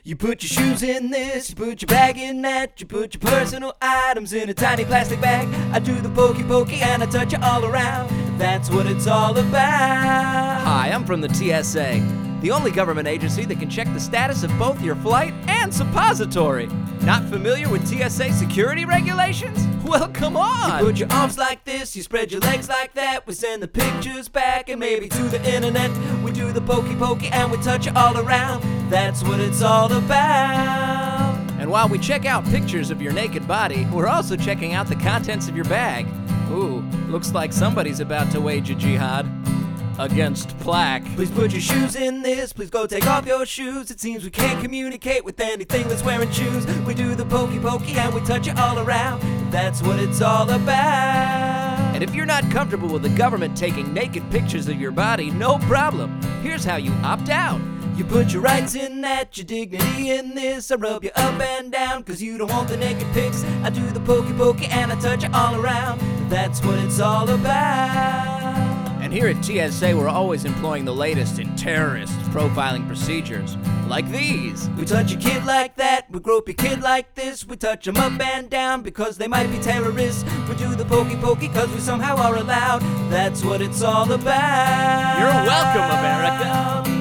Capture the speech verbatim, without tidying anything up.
You put your shoes in this, you put your bag in that, you put your personal items in a tiny plastic bag. I do the pokey pokey and I touch you all around. That's what it's all about. Hi, I'm from the T S A, the only government agency that can check the status of both your flight and suppository. Not familiar with T S A security regulations? Well, come on! You put your arms like this, you spread your legs like that. We send the pictures back and maybe to the internet. We do the pokey pokey and we touch you all around. That's what it's all about. And while we check out pictures of your naked body, we're also checking out the contents of your bag. Ooh, looks like somebody's about to wage a jihad against plaque. Please put your shoes in this, please go take off your shoes. It seems we can't communicate with anything that's wearing shoes. We do the pokey pokey and we touch you all around. That's what it's all about. And if you're not comfortable with the government taking naked pictures of your body, no problem. Here's how you opt out. You put your rights in that, your dignity in this. I rub you up and down, cause you don't want the naked pics. I do the pokey pokey and I touch you all around. That's what it's all about. And here at T S A, we're always employing the latest in terrorist profiling procedures, like these. We touch your kid like that, we grope your kid like this. We touch them up and down because they might be terrorists. We do the pokey pokey cause we somehow are allowed. That's what it's all about. You're welcome, America.